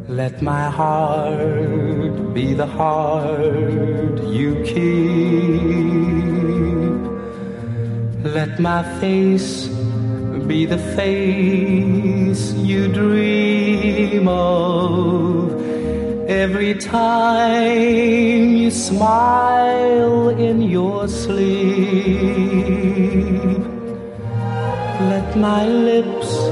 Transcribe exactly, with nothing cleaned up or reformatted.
Let my heart be the heart you keep. Let my face be the face you dream of. Every time you smile in your sleep. Let my lips